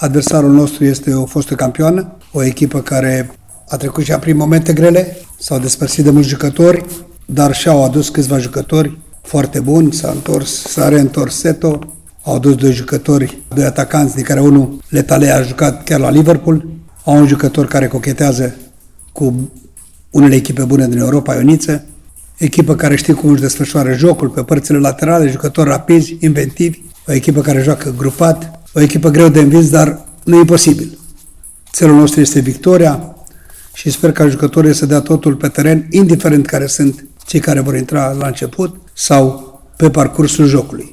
Adversarul nostru este o fostă campioană, o echipă care a trecut și prin momente grele, s-au despărțit de mulți jucători, dar și-au adus câțiva jucători foarte buni, s-a reîntors Seto, au adus 2 jucători, 2 atacanți, din care unul, Letale, a jucat chiar la Liverpool, au un jucător care cochetează cu unele echipe bune din Europa, Ioniță, echipă care știe cum își desfășoară jocul pe părțile laterale, jucători rapizi, inventivi, o echipă care joacă grupat, o echipă greu de învins, dar nu e imposibil. Țelul nostru este victoria și sper ca jucătorii să dea totul pe teren, indiferent care sunt cei care vor intra la început sau pe parcursul jocului.